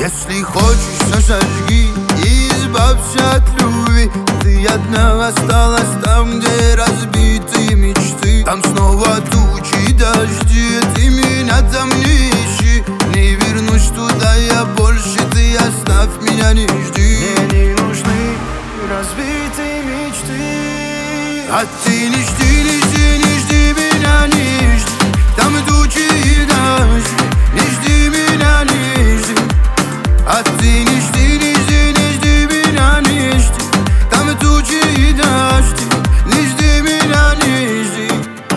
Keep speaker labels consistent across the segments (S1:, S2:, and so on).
S1: Если хочешь, сожги и избавься от любви. Ты одна осталась там, где разбитые мечты. Там снова тучи и дожди, ты меня там не ищи. Не вернусь туда я больше, ты оставь меня, не жди.
S2: Мне не нужны разбитые мечты.
S1: А ты не жди, не жди, не жди меня, не жди. Там тучи и дожди, не жди меня, не жди. А ты не жди, не жди, не жди меня, не жди. Там тучи и дожди, не жди меня, не жди.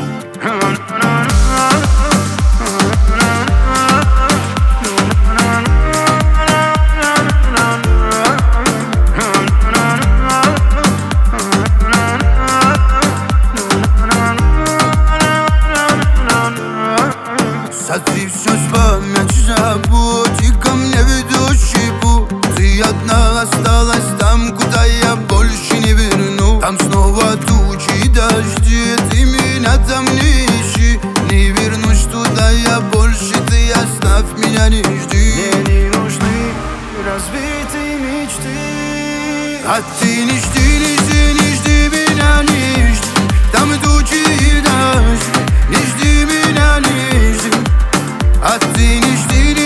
S1: Сотри все с памяти, забудь и ко мне ведущий путь. Ты одна осталась там, куда я больше не верну. Там снова тучи и дожди, ты меня там не ищи. Не вернусь туда я больше, ты оставь меня, не жди.
S2: Мне не нужны разбитые мечты.
S1: А ты не жди, не жди, не жди меня, не жди. Там тучи и дожди, не жди меня, не жди. А ты не жди,